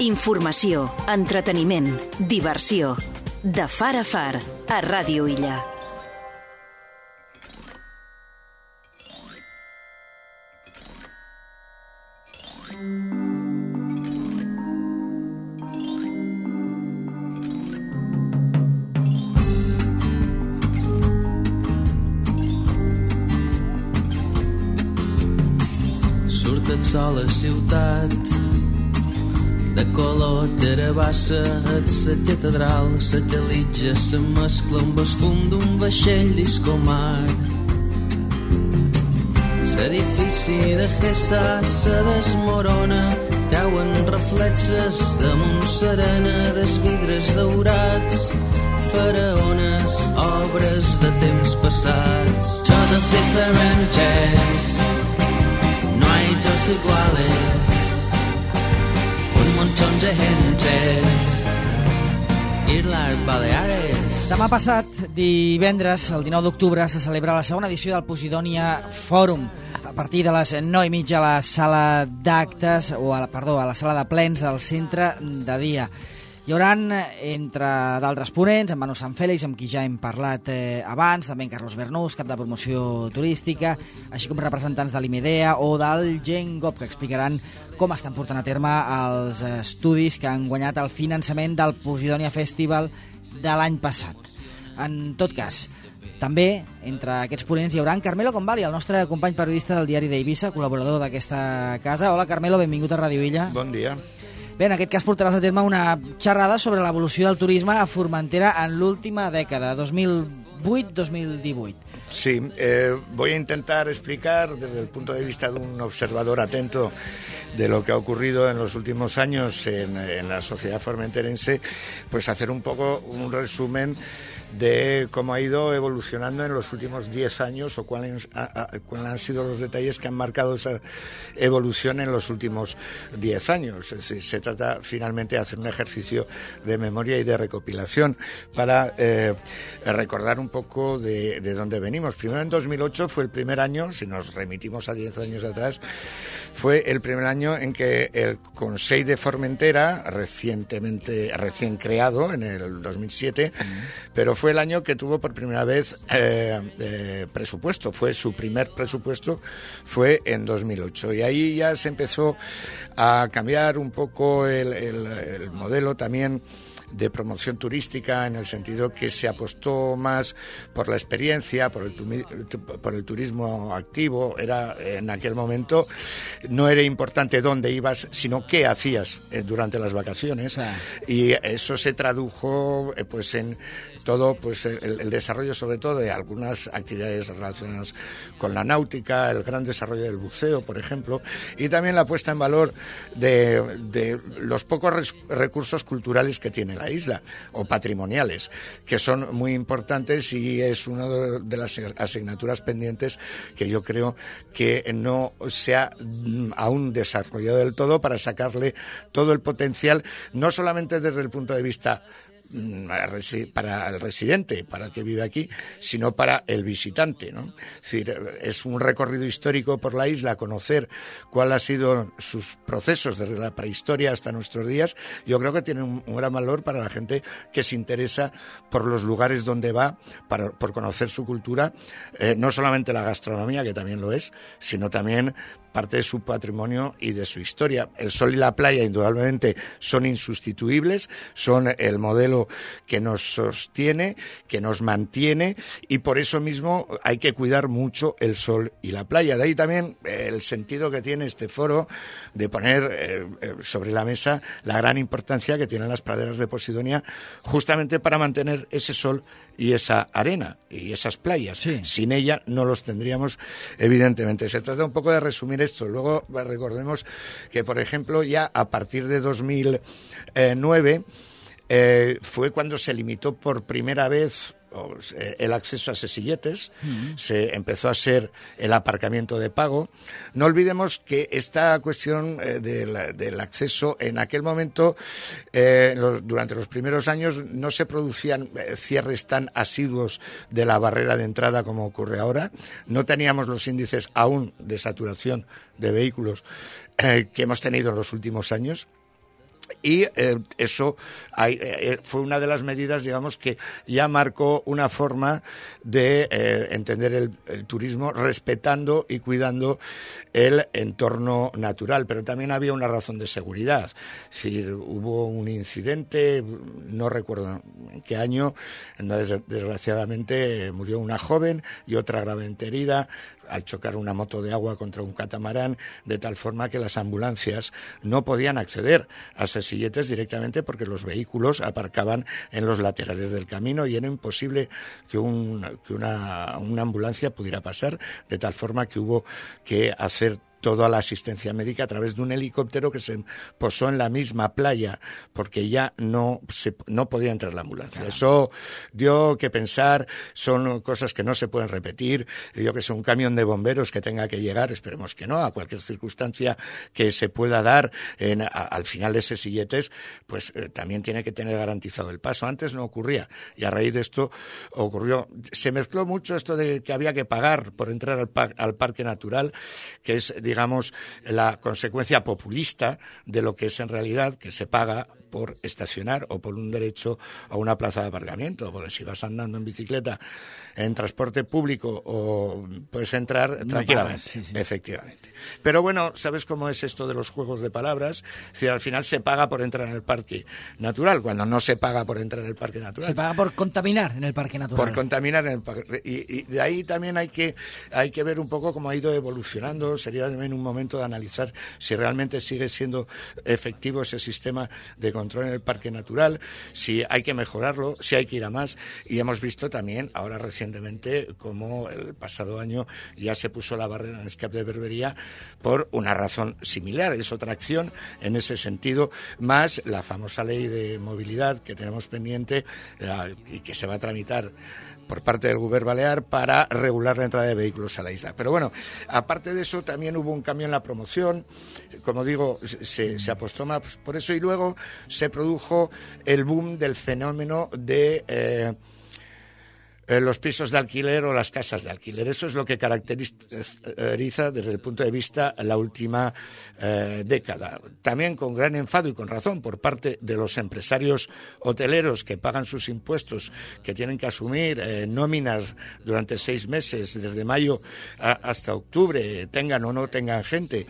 Informació, entreteniment, diversió. De far a far, a Ràdio Illa. Surt el sol a ciutat, de color terabassa, et sa catedral, sa calitja, sa mescla amb el fum d'un vaixell discomar. L'edifici de Gessa se desmorona, cauen reflexes damunt serena dels vidres daurats, faraones, obres de temps passats. Todos diferentes, no hay dos iguales, un montón de gentes, Islas Baleares. Demà passat, divendres, el 19 d'octubre, se celebra la segona edició del Posidonia Fòrum, a partir de les 9:30 a la sala d'actes, a la sala de plens del centre de dia. Hi haurà, entre d'altres ponents, en Manu Sant Fèlix, amb qui ja hem parlat abans, també en Carlos Bernús, cap de promoció turística, així com representants de l'IMEDEA o del GenGov, que explicaran com estan portant a terme els estudis que han guanyat el finançament del Posidonia Festival de l'any passat. En tot cas, també, entre aquests ponents, hi haurà en Carmelo Convali, el nostre company periodista del diari d'Eivissa, col·laborador d'aquesta casa. Hola, Carmelo, benvingut a Ràdio Illa. Bon dia. Bé, en aquest cas portaràs a terme una xerrada sobre l'evolució del turisme a Formentera en l'última dècada, 2008-2018. Sí, voy a intentar explicar desde el punto de vista de un observador atento de lo que ha ocurrido en los últimos años en la sociedad formenterense, pues hacer un poco un resumen de cómo ha ido evolucionando en los últimos 10 años o cuáles han sido los detalles que han marcado esa evolución en los últimos 10 años. Es decir, se trata finalmente de hacer un ejercicio de memoria y de recopilación para recordar un poco de dónde venimos. Primero, en 2008 fue el primer año, si nos remitimos a 10 años atrás, fue el primer año en que el Consell de Formentera, recién creado en el 2007, pero fue el año que tuvo por primera vez presupuesto. Su primer presupuesto fue en 2008 y ahí ya se empezó a cambiar un poco el modelo también de promoción turística, en el sentido que se apostó más por la experiencia, por el turismo activo. En aquel momento no era importante dónde ibas, sino qué hacías durante las vacaciones. Y eso se tradujo pues en todo, pues el desarrollo sobre todo de algunas actividades relacionadas con la náutica, el gran desarrollo del buceo, por ejemplo, y también la puesta en valor de los pocos recursos culturales que tiene la isla, o patrimoniales, que son muy importantes, y es una de las asignaturas pendientes que yo creo que no se ha aún desarrollado del todo para sacarle todo el potencial, no solamente desde el punto de vista para el residente, para el que vive aquí, sino para el visitante, ¿no? Es decir, es un recorrido histórico por la isla, conocer cuáles han sido sus procesos desde la prehistoria hasta nuestros días. Yo creo que tiene un gran valor para la gente que se interesa por los lugares donde va, por conocer su cultura, no solamente la gastronomía, que también lo es, sino también parte de su patrimonio y de su historia. El sol y la playa, indudablemente, son insustituibles, son el modelo que nos sostiene, que nos mantiene, y por eso mismo hay que cuidar mucho el sol y la playa. De ahí también el sentido que tiene este foro de poner sobre la mesa la gran importancia que tienen las praderas de Posidonia, justamente para mantener ese sol y esa arena y esas playas. Sí. Sin ella no los tendríamos, evidentemente. Se trata un poco de resumir esto. Luego recordemos que, por ejemplo, ya a partir de 2009 fue cuando se limitó por primera vez el acceso a sesilletes, se empezó a ser el aparcamiento de pago. No olvidemos que esta cuestión del acceso, en aquel momento, durante los primeros años, no se producían cierres tan asiduos de la barrera de entrada como ocurre ahora. No teníamos los índices aún de saturación de vehículos que hemos tenido en los últimos años. Y eso fue una de las medidas, digamos, que ya marcó una forma de entender el turismo respetando y cuidando el entorno natural. Pero también había una razón de seguridad. Es decir, hubo un incidente, no recuerdo en qué año, en donde desgraciadamente murió una joven y otra gravemente herida al chocar una moto de agua contra un catamarán, de tal forma que las ambulancias no podían acceder a Sesilletes directamente porque los vehículos aparcaban en los laterales del camino y era imposible que una ambulancia pudiera pasar, de tal forma que hubo que hacer toda la asistencia médica a través de un helicóptero que se posó en la misma playa porque ya no podía entrar la ambulancia. Claro. Eso dio que pensar, son cosas que no se pueden repetir. Yo que sé, un camión de bomberos que tenga que llegar, esperemos que no, a cualquier circunstancia que se pueda dar al final de Sesilletes, pues también tiene que tener garantizado el paso. Antes no ocurría y a raíz de esto ocurrió. Se mezcló mucho esto de que había que pagar por entrar al parque natural, que es, digamos, la consecuencia populista de lo que es en realidad que se paga por estacionar o por un derecho a una plaza de aparcamiento, porque si vas andando en bicicleta en transporte público o puedes entrar tranquilamente, sí. Efectivamente. Pero bueno, ¿sabes cómo es esto de los juegos de palabras? Si al final se paga por entrar en el parque natural, cuando no se paga por entrar en el parque natural. Se paga por contaminar en el parque natural. Por contaminar en el parque. Y de ahí también hay que ver un poco cómo ha ido evolucionando. Sería también un momento de analizar si realmente sigue siendo efectivo ese sistema de control en el parque natural, si hay que mejorarlo, si hay que ir a más. Y hemos visto también ahora recientemente cómo el pasado año ya se puso la barrera en Escape de Berbería por una razón similar. Es otra acción en ese sentido, más la famosa ley de movilidad que tenemos pendiente y que se va a tramitar por parte del Govern Balear para regular la entrada de vehículos a la isla. Pero bueno, aparte de eso también hubo un cambio en la promoción, como digo, se apostó más por eso y luego se produjo el boom del fenómeno de los pisos de alquiler o las casas de alquiler. Eso es lo que caracteriza desde el punto de vista la última década. También con gran enfado y con razón por parte de los empresarios hoteleros que pagan sus impuestos, que tienen que asumir nóminas durante 6 meses, desde mayo hasta octubre, tengan o no tengan gente,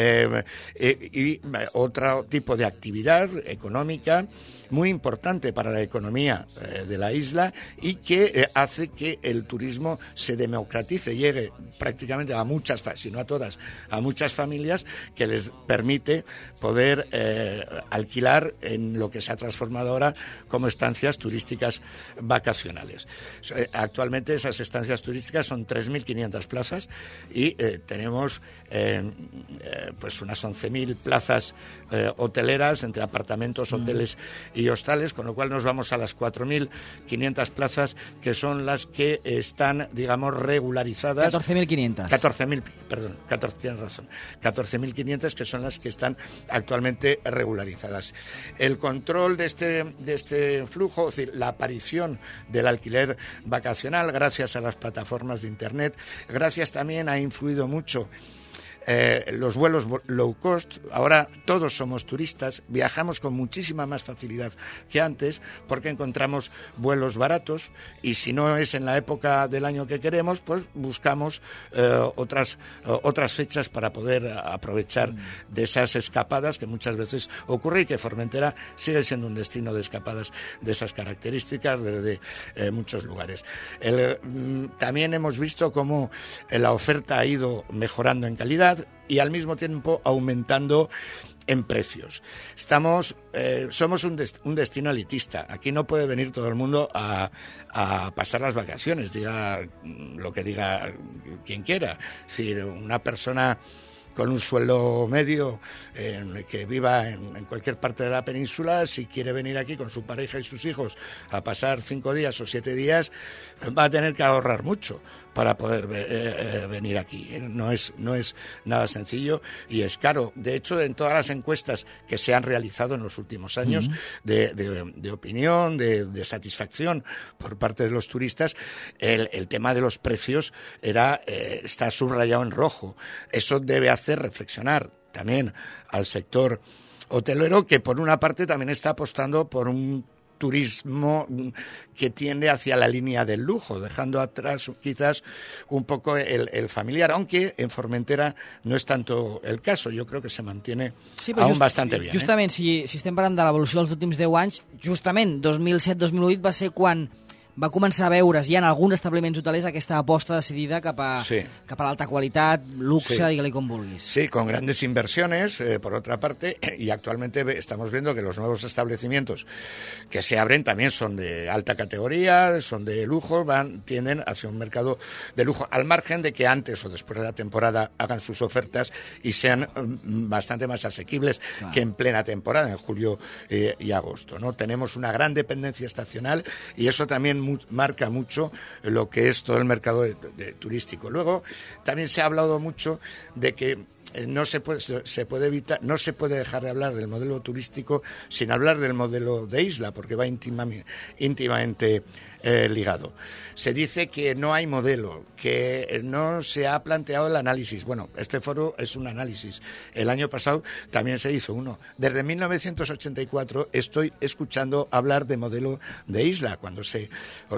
y otro tipo de actividad económica muy importante para la economía de la isla y que hace que el turismo se democratice, llegue prácticamente a muchas, si no a todas, a muchas familias, que les permite poder alquilar en lo que se ha transformado ahora como estancias turísticas vacacionales. Actualmente esas estancias turísticas son 3.500 plazas y tenemos pues unas 11.000 plazas hoteleras entre apartamentos, hoteles y hostales, con lo cual nos vamos a las 4.500 plazas que son las que están, digamos, regularizadas. 14.500. 14.000, perdón, tienes razón. 14.500 que son las que están actualmente regularizadas. El control de este flujo, es decir, la aparición del alquiler vacacional, gracias a las plataformas de Internet, gracias también ha influido mucho los vuelos low cost. Ahora todos somos turistas, viajamos con muchísima más facilidad que antes porque encontramos vuelos baratos y si no es en la época del año que queremos, pues buscamos otras fechas para poder aprovechar de esas escapadas que muchas veces ocurre y que Formentera sigue siendo un destino de escapadas de esas características desde muchos lugares. También hemos visto cómo la oferta ha ido mejorando en calidad y al mismo tiempo aumentando en precios. Somos un destino elitista. Aquí no puede venir todo el mundo a pasar las vacaciones, diga lo que diga quien quiera. Si una persona con un sueldo medio que viva en cualquier parte de la península, si quiere venir aquí con su pareja y sus hijos a pasar 5 días o 7 días, va a tener que ahorrar mucho para poder venir aquí. No es nada sencillo y es caro. De hecho, en todas las encuestas que se han realizado en los últimos años de opinión, de satisfacción por parte de los turistas, el tema de los precios está subrayado en rojo. Eso debe hacer reflexionar también al sector hotelero que por una parte también está apostando por un turismo que tiende hacia la línea del lujo, dejando atrás quizás un poco el familiar, aunque en Formentera no es tanto el caso. Jo crec que se mantiene aún bastante bien. Justament, si estem parlant de l'evolució dels últims 10 anys, justament 2007-2008 va ser quan va començar a veure's ja en alguns establiments hotelers aquesta aposta decidida cap a l'alta qualitat, luxe, digue-li com vulguis. Sí, con grandes inversiones, por otra parte, y actualmente estamos viendo que los nuevos establecimientos que se abren también son de alta categoría, son de lujo, tienden hacia un mercado de lujo, al margen de que antes o después de la temporada hagan sus ofertas y sean bastante más asequibles que en plena temporada, en julio y agosto, ¿no? Tenemos una gran dependencia estacional y eso también marca mucho lo que es todo el mercado turístico. Luego también se ha hablado mucho de que no se puede evitar, no se puede dejar de hablar del modelo turístico sin hablar del modelo de isla, porque va íntimamente ligado. Se dice que no hay modelo, que no se ha planteado el análisis. Bueno, este foro es un análisis. El año pasado también se hizo uno. Desde 1984 estoy escuchando hablar de modelo de isla, cuando se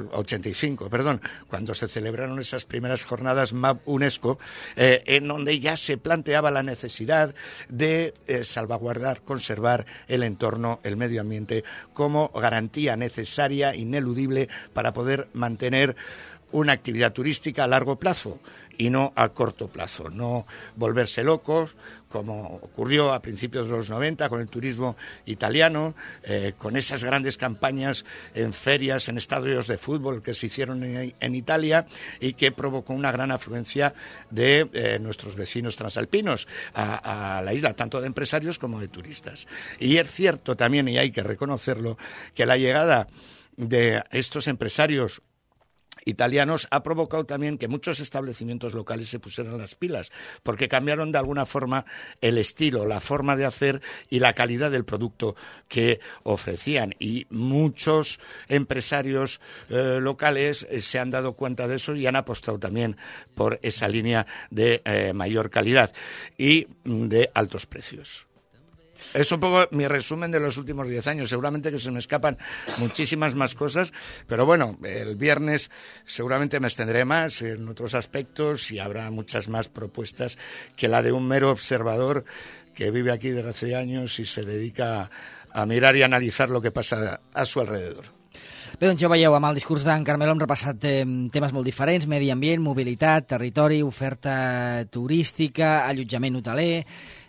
celebraron esas primeras jornadas MAP UNESCO, en donde ya se planteaba la necesidad de salvaguardar, conservar el entorno, el medio ambiente, como garantía necesaria, ineludible, para poder mantener una actividad turística a largo plazo y no a corto plazo, no volverse locos, como ocurrió a principios de los 90 con el turismo italiano, con esas grandes campañas en ferias, en estadios de fútbol que se hicieron en Italia y que provocó una gran afluencia de nuestros vecinos transalpinos a la isla, tanto de empresarios como de turistas. Y es cierto también, y hay que reconocerlo, que la llegada de estos empresarios italianos ha provocado también que muchos establecimientos locales se pusieran las pilas, porque cambiaron de alguna forma el estilo, la forma de hacer y la calidad del producto que ofrecían. Y muchos empresarios locales se han dado cuenta de eso y han apostado también por esa línea de mayor calidad y de altos precios. Es un poco mi resumen de los últimos 10 años. Seguramente que se me escapan muchísimas más cosas, pero bueno, el viernes seguramente me extenderé más en otros aspectos y habrá muchas más propuestas que la de un mero observador que vive aquí desde hace años y se dedica a mirar y analizar lo que pasa a su alrededor. Bé, doncs ja veieu, amb el discurs d'en Carmelo hem repassat temes molt diferents: medi ambient, mobilitat, territori, oferta turística, allotjament hoteler.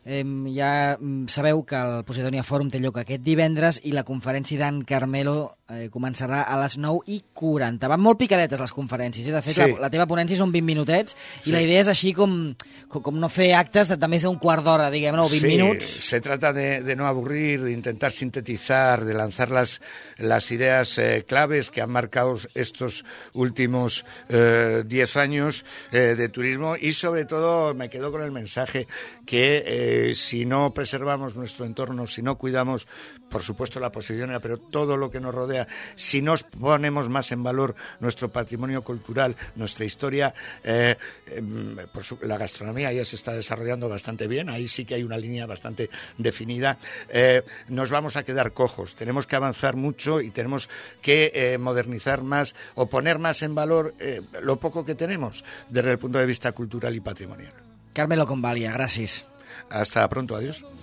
Ja sabeu que el Posidonia Fòrum té lloc aquest divendres i la conferència d'en Carmelo començarà a les 9:40. Van molt picadetes les conferències, de fet sí. La teva ponència són 20 minutets i la idea és així com no fer actes de més d'un quart d'hora, diguem-ne, o 20 minuts. Se trata de no aburrir, de intentar sintetizar, de lanzar las ideas claves que han marcado estos últimos 10 años de turismo y sobre todo me quedo con el mensaje que si no preservamos nuestro entorno, si no cuidamos, por supuesto, la Posidonia, pero todo lo que nos rodea, si no ponemos más en valor nuestro patrimonio cultural, nuestra historia, la gastronomía ya se está desarrollando bastante bien, ahí sí que hay una línea bastante definida, nos vamos a quedar cojos. Tenemos que avanzar mucho y tenemos que modernizar más o poner más en valor lo poco que tenemos desde el punto de vista cultural y patrimonial. Carmelo Convalia, gràcies. Hasta pronto, adiós.